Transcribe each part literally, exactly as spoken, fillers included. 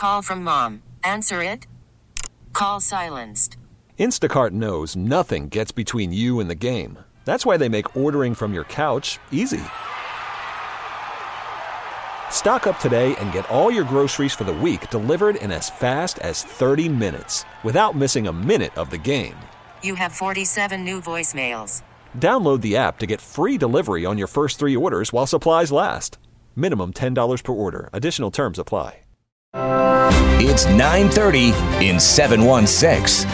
call from mom. Answer it. Call silenced. Instacart knows nothing gets between you and the game. That's why they make ordering from your couch easy. Stock up today and get all your groceries for the week delivered in as fast as thirty minutes without missing a minute of the game. You have forty-seven new voicemails. Download the app to get free delivery on your first three orders while supplies last. Minimum ten dollars per order. Additional terms apply. It's nine thirty in seven one six.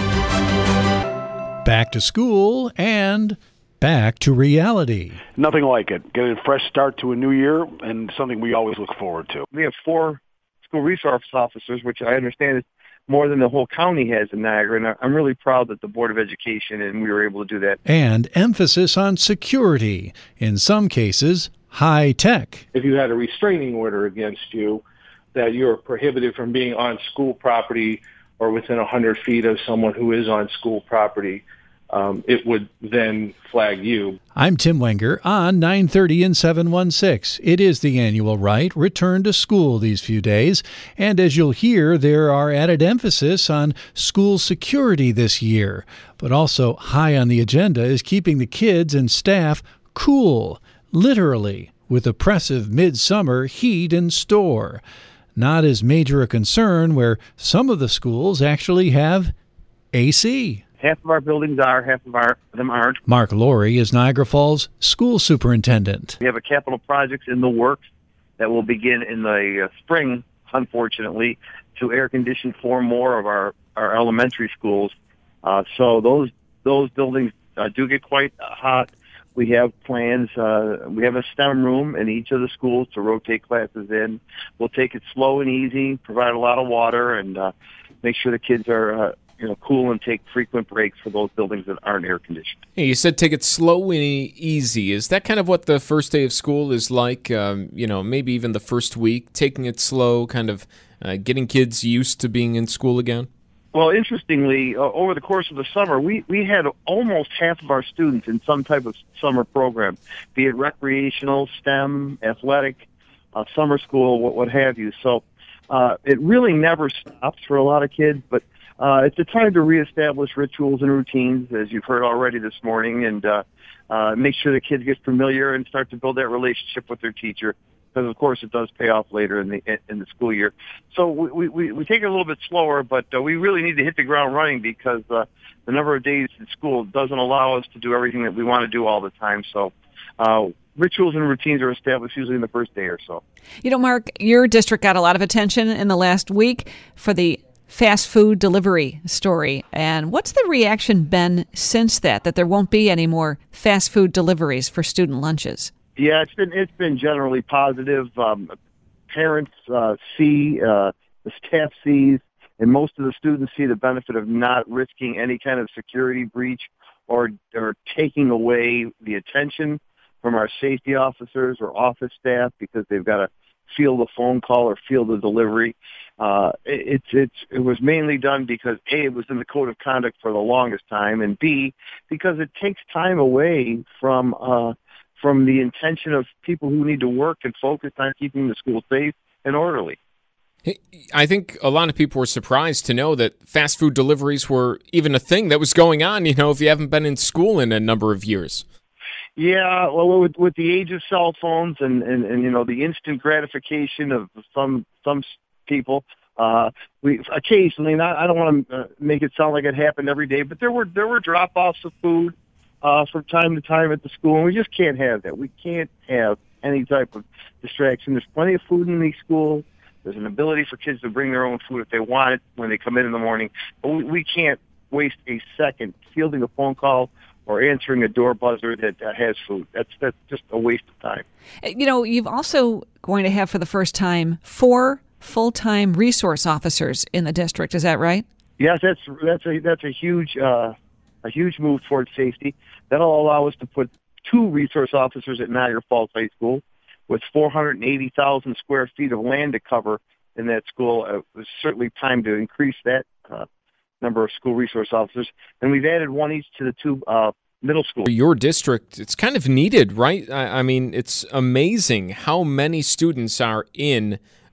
Back to school and back to reality. Nothing like it. Getting a fresh start to a new year and something we always look forward to. We have four school resource officers, which I understand is more than the whole county has in Niagara, and I'm really proud that the Board of Education and we were able to do that. And emphasis on security, in some cases, high tech. If you had a restraining order against you, that you're prohibited from being on school property or within one hundred feet of someone who is on school property, um, it would then flag you. I'm Tim Wenger on nine thirty and seven one six. It is the annual right, return to school these few days. And as you'll hear, there are added emphasis on school security this year. But also high on the agenda is keeping the kids and staff cool, literally, with oppressive midsummer heat in store. Not as major a concern where some of the schools actually have A C. Half of our buildings are, half of our, them aren't. Mark Laurie is Niagara Falls school superintendent. We have a capital projects in the works that will begin in the uh, spring, unfortunately, to air condition four more of our, our elementary schools. Uh, so those those buildings uh, do get quite hot. We have plans. Uh, we have a STEM room in each of the schools to rotate classes in. We'll take it slow and easy, provide a lot of water, and uh, make sure the kids are uh, you know, cool and take frequent breaks for those buildings that aren't air conditioned. Hey, you said take it slow and e- easy. Is that kind of what the first day of school is like? Um, you know, maybe even the first week, taking it slow, kind of uh, getting kids used to being in school again? Well, interestingly, uh, over the course of the summer, we, we had almost half of our students in some type of summer program, be it recreational, STEM, athletic, uh, summer school, what, what have you. So uh, it really never stops for a lot of kids, but uh, it's a time to reestablish rituals and routines, as you've heard already this morning, and uh, uh, make sure the kids get familiar and start to build that relationship with their teacher. Because, of course, it does pay off later in the in the school year. So we we, we take it a little bit slower, but uh, we really need to hit the ground running because uh, the number of days in school doesn't allow us to do everything that we want to do all the time. So uh, rituals and routines are established usually in the first day or so. You know, Mark, your district got a lot of attention in the last week for the fast food delivery story. And what's the reaction been since that, that there won't be any more fast food deliveries for student lunches? Yeah, it's been it's been generally positive. Um, parents uh, see, uh, the staff sees, and most of the students see the benefit of not risking any kind of security breach or or taking away the attention from our safety officers or office staff because they've got to field a phone call or field a delivery. Uh, it, it's it's it was mainly done because A, it was in the code of conduct for the longest time, and B, because it takes time away from. Uh, from the intention of people who need to work and focus on keeping the school safe and orderly. I think a lot of people were surprised to know that fast food deliveries were even a thing that was going on, you know, if you haven't been in school in a number of years. Yeah, well, with, with the age of cell phones and, and, and, you know, the instant gratification of some some people, uh, we occasionally, not, I don't want to uh, make it sound like it happened every day, but there were there were drop-offs of food Uh, from time to time at the school, and we just can't have that. We can't have any type of distraction. There's plenty of food in these schools. There's an ability for kids to bring their own food if they want it when they come in in the morning. But we, we can't waste a second fielding a phone call or answering a door buzzer that uh, has food. That's that's just a waste of time. You know, you've also going to have for the first time four full-time resource officers in the district. Is that right? Yes, that's that's a that's a huge. Uh, a huge move towards safety. That'll allow us to put two resource officers at Niagara Falls High School with four hundred eighty thousand square feet of land to cover in that school. Uh, it was certainly time to increase that uh, number of school resource officers. And we've added one each to the two uh, middle schools. Your district, it's kind of needed, right? I, I mean, it's amazing how many students are in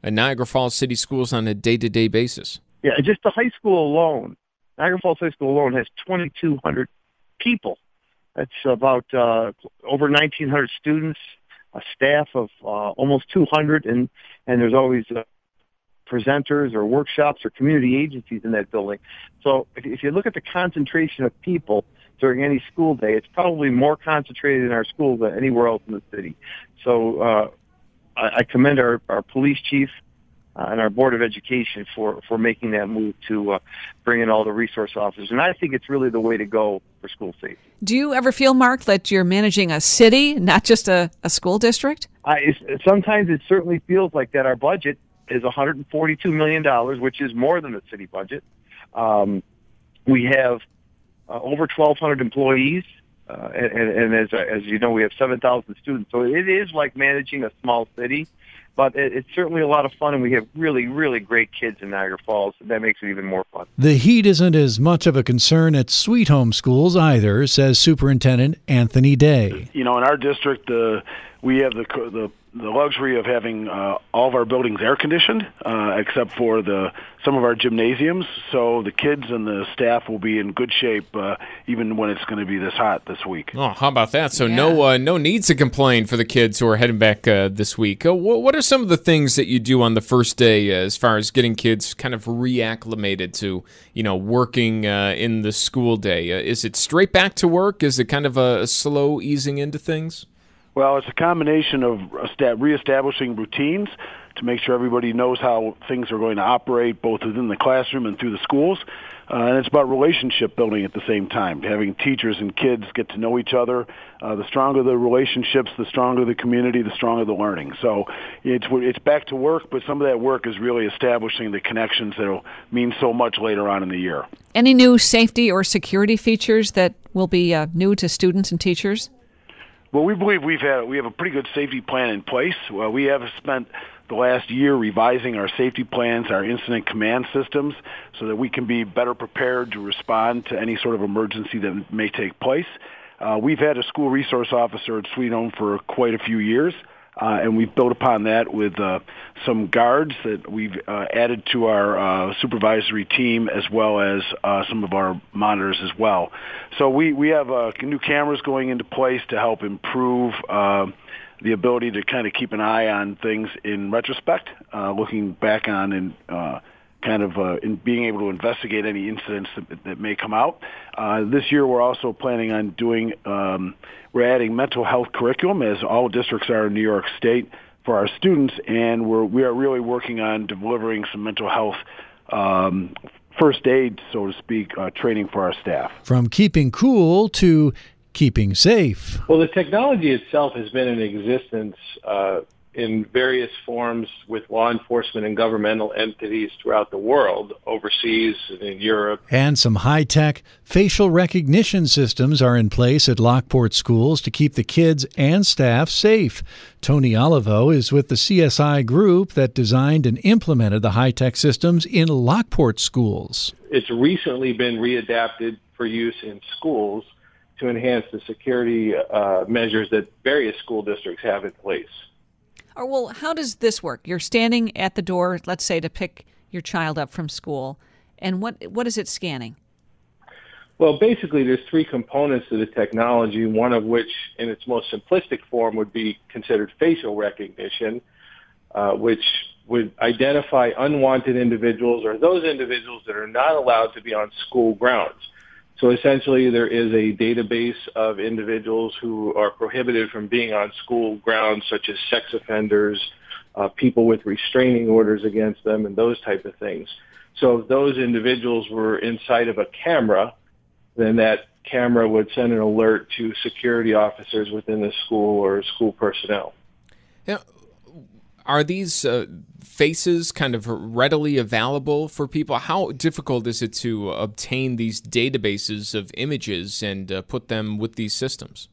uh, Niagara Falls City Schools on a day-to-day basis? Yeah, just the high school alone, Niagara Falls High School alone has twenty-two hundred people. That's about uh, over nineteen hundred students, a staff of uh, almost two hundred, and, and there's always uh, presenters or workshops or community agencies in that building. So if, if you look at the concentration of people during any school day, it's probably more concentrated in our schools than anywhere else in the city. So uh, I, I commend our, our police chief uh, and our Board of Education for, for making that move to uh, bring in all the resource officers. And I think it's really the way to go for school safety. Do you ever feel, Mark, that you're managing a city, not just a, a school district? I, it's, sometimes it certainly feels like that. Our budget is one hundred forty-two million dollars, which is more than the city budget. Um, we have uh, over twelve hundred employees, uh, and, and as, as you know, we have seven thousand students. So it is like managing a small city, but it, it's certainly a lot of fun, and we have really, really great kids in Niagara Falls. That makes it even more fun. The heat isn't as much of a concern at Sweet Home Schools either, says Superintendent Anthony Day. You know, in our district, uh, we have the the the luxury of having uh, all of our buildings air conditioned, uh, except for the some of our gymnasiums. So the kids and the staff will be in good shape, uh, even when it's going to be this hot this week. Oh, how about that? So Yeah. no uh, no need to complain for the kids who are heading back uh, this week. Uh, wh- what are some of the things that you do on the first day uh, as far as getting kids kind of reacclimated to, you know, working uh, in the school day? Uh, is it straight back to work? Is it kind of a, a slow easing into things? Well, it's a combination of esta- reestablishing routines to make sure everybody knows how things are going to operate, both within the classroom and through the schools. Uh, and it's about relationship building at the same time, having teachers and kids get to know each other. Uh, the stronger the relationships, the stronger the community, the stronger the learning. So it's it's back to work, but some of that work is really establishing the connections that will mean so much later on in the year. Any new safety or security features that will be uh, new to students and teachers? Well, we believe we've had we have a pretty good safety plan in place. Well, we have spent the last year revising our safety plans, our incident command systems, so that we can be better prepared to respond to any sort of emergency that may take place. Uh, we've had a school resource officer at Sweet Home for quite a few years, uh, and we've built upon that with uh, some guards that we've uh, added to our uh, supervisory team, as well as uh, some of our monitors as well. So we, we have uh, new cameras going into place to help improve uh, the ability to kind of keep an eye on things in retrospect, uh, looking back on and uh, kind of uh, in being able to investigate any incidents that, that may come out. Uh, this year we're also planning on doing, um, we're adding mental health curriculum, as all districts are in New York State, for our students, and we're, we are really working on delivering some mental health um, first aid, so to speak, uh, training for our staff. From keeping cool to keeping safe. Well, the technology itself has been in existence uh, in various forms with law enforcement and governmental entities throughout the world, overseas and in Europe. And some high-tech facial recognition systems are in place at Lockport schools to keep the kids and staff safe. Tony Olivo is with the C S I group that designed and implemented the high-tech systems in Lockport schools. It's recently been readapted for use in schools to enhance the security uh, measures that various school districts have in place. Or, well, how does this work? You're standing at the door, let's say, to pick your child up from school, and what what is it scanning? Well, basically, there's three components to the technology, one of which, in its most simplistic form, would be considered facial recognition, uh, which would identify unwanted individuals or those individuals that are not allowed to be on school grounds. So essentially, there is a database of individuals who are prohibited from being on school grounds, such as sex offenders, uh, people with restraining orders against them, and those type of things. So if those individuals were inside of a camera, then that camera would send an alert to security officers within the school or school personnel. Now, are these uh, faces kind of readily available for people? How difficult is it to obtain these databases of images and uh, put them with these systems?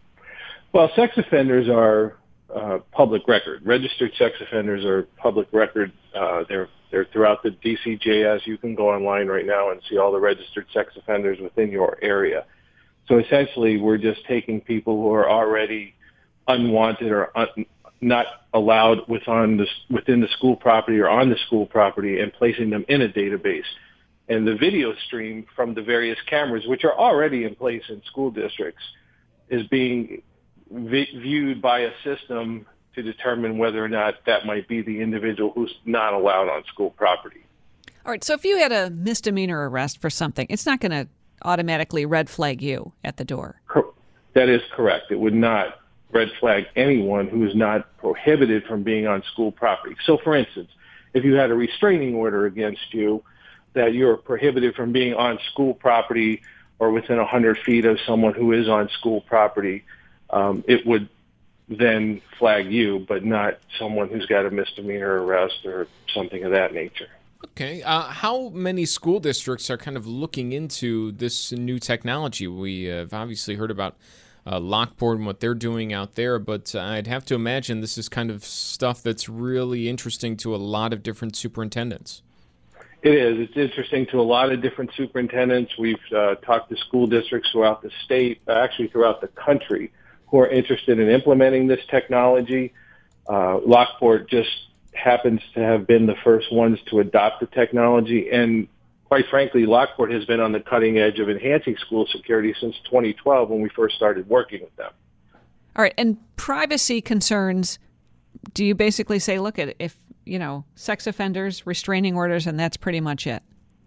Well, sex offenders are uh, public record. Registered sex offenders are public record. Uh, they're they're throughout the D C J S. You can go online right now and see all the registered sex offenders within your area. So essentially, we're just taking people who are already unwanted or un- not allowed within the, within the school property or on the school property and placing them in a database. And the video stream from the various cameras, which are already in place in school districts, is being vi- viewed by a system to determine whether or not that might be the individual who's not allowed on school property. All right, so if you had a misdemeanor arrest for something, it's not going to automatically red flag you at the door. That is correct. It would not red flag anyone who is not prohibited from being on school property. So, for instance, if you had a restraining order against you that you're prohibited from being on school property or within one hundred feet of someone who is on school property, um, it would then flag you, but not someone who's got a misdemeanor arrest or something of that nature. Okay. Uh, how many school districts are kind of looking into this new technology? We have obviously heard about uh, Lockport and what they're doing out there, but I'd have to imagine this is kind of stuff that's really interesting to a lot of different superintendents. It is. It's interesting to a lot of different superintendents. We've uh, talked to school districts throughout the state, actually throughout the country, who are interested in implementing this technology. Uh, Lockport just happens to have been the first ones to adopt the technology. And quite frankly, Lockport has been on the cutting edge of enhancing school security since twenty twelve when we first started working with them. All right. And privacy concerns, do you basically say, look, at if, you know, sex offenders, restraining orders, and that's pretty much it?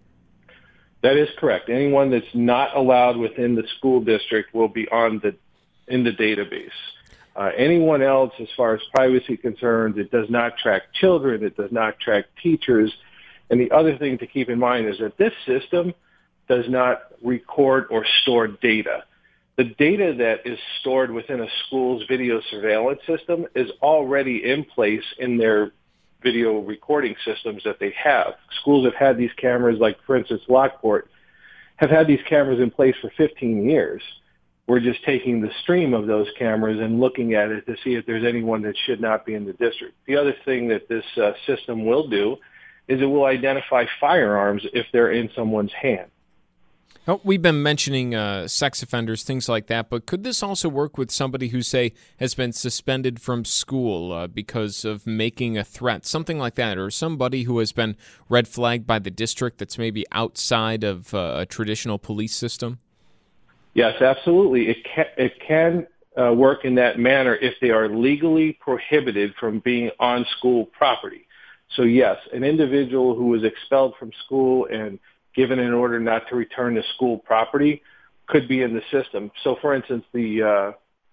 That is correct. Anyone that's not allowed within the school district will be on the in the database. Uh, anyone else, as far as privacy concerns, it does not track children, it does not track teachers. And the other thing to keep in mind is that this system does not record or store data. The data that is stored within a school's video surveillance system is already in place in their video recording systems that they have. Schools have had these cameras, like, for instance, Lockport, have had these cameras in place for fifteen years. We're just taking the stream of those cameras and looking at it to see if there's anyone that should not be in the district. The other thing that this uh, system will do is it will identify firearms if they're in someone's hand. Oh, we've been mentioning uh, sex offenders, things like that, but could this also work with somebody who, say, has been suspended from school uh, because of making a threat, something like that, or somebody who has been red flagged by the district that's maybe outside of uh, a traditional police system? Yes, absolutely. It can, it can uh, work in that manner if they are legally prohibited from being on school property. So, yes, an individual who was expelled from school and given an order not to return to school property could be in the system. So, for instance, the uh,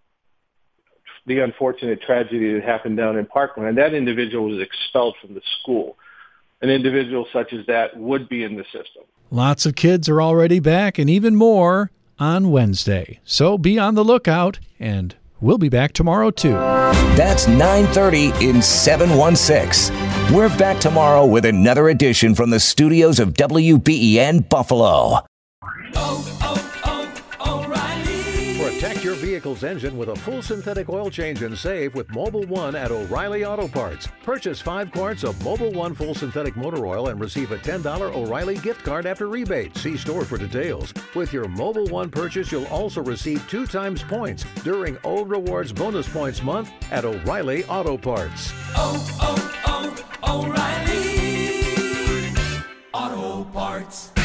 the unfortunate tragedy that happened down in Parkland, that individual was expelled from the school. An individual such as that would be in the system. Lots of kids are already back, and even more on Wednesday. So be on the lookout, and we'll be back tomorrow, too. That's nine thirty in seven one six. We're back tomorrow with another edition from the studios of W B E N Buffalo. Oh, oh, oh, O'Reilly. Protect your vehicle's engine with a full synthetic oil change and save with Mobil one at O'Reilly Auto Parts. Purchase five quarts of Mobil one full synthetic motor oil and receive a ten dollars O'Reilly gift card after rebate. See store for details. With your Mobil one purchase, you'll also receive two times points during O Rewards Bonus Points Month at O'Reilly Auto Parts. Oh, oh, oh, O'Reilly Auto Parts.